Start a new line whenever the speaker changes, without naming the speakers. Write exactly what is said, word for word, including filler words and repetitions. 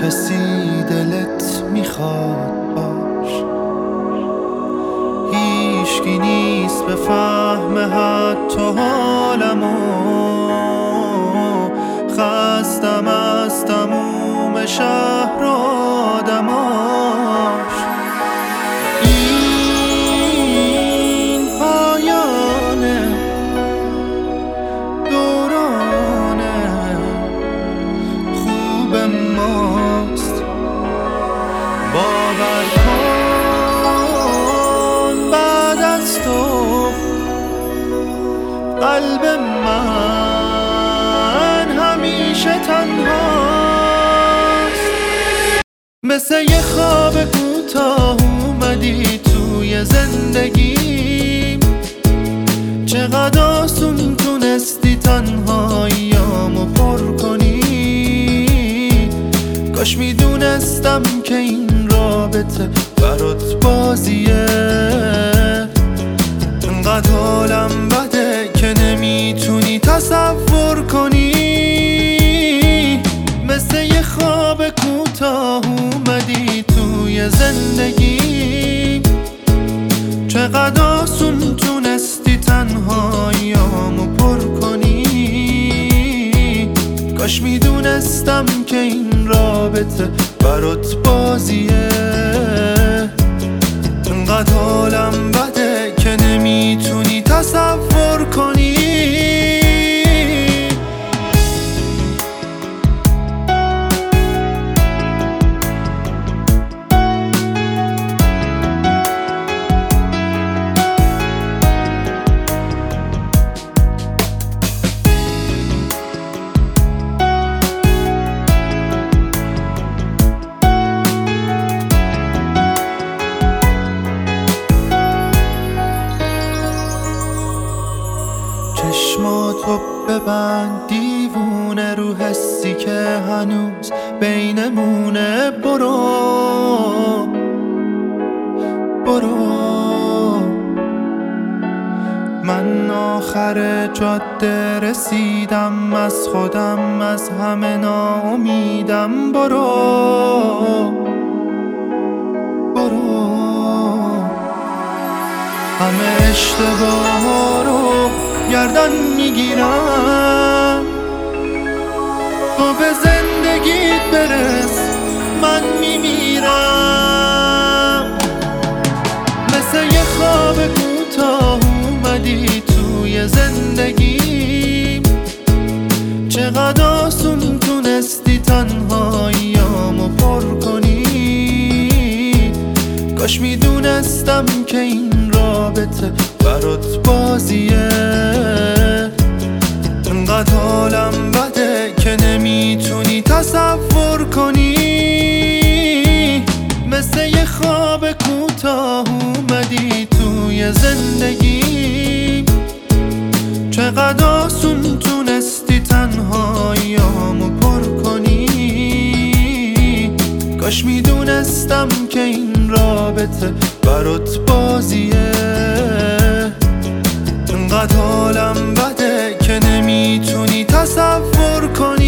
کسی دلت میخواد باش، هیچکی نیست به فهم حتی حالمو. خستم از تموم شهر و آدماش. این پایانه دورانه خوب ماست. باور کن بعد از تو قلب من همیشه تنهاست. مثل یه خواب کوتاه اومدی توی زندگیم، چقدر آسون تونستی تنهاییامو پر کنی. کاش میدونستم که این رابطه برات بازیه، انقدر حالم بده که نمیتونی تصور کنی. مثل یه خواب کوتاه اومدی توی زندگی، چقدر آسون تونستی تنهاییامو پر کنی. کاش میدونستم که این رابطه برات بازیه، انقدر حالم بده که نمیتونی تصور کنی. چشماتو ببند دیوونه رو حسی که هنوز بینمونه. برو برو، من آخر جاده رسیدم، از خودم از همه ناامیدم. برو برو، همه اشتباه رو گردن میگیرم. تو به زندگیت برس، من میمیرم. مثل یه خواب کوتاه اومدی توی زندگی، چقدر آسون تونستی تنهاییامو پر کنی. کاش میدونستم که این رابطه برات بازیه، انقدر حالم بده که نمیتونی تصور کنی. مثل یه خواب کوتاه اومدی توی زندگی، چقدر آسون تونستی تنهاییامو پر کنی. کاش میدونستم که این رابطه برات بازیه، انقدر حالم بده که نمیتونی تصور کنی.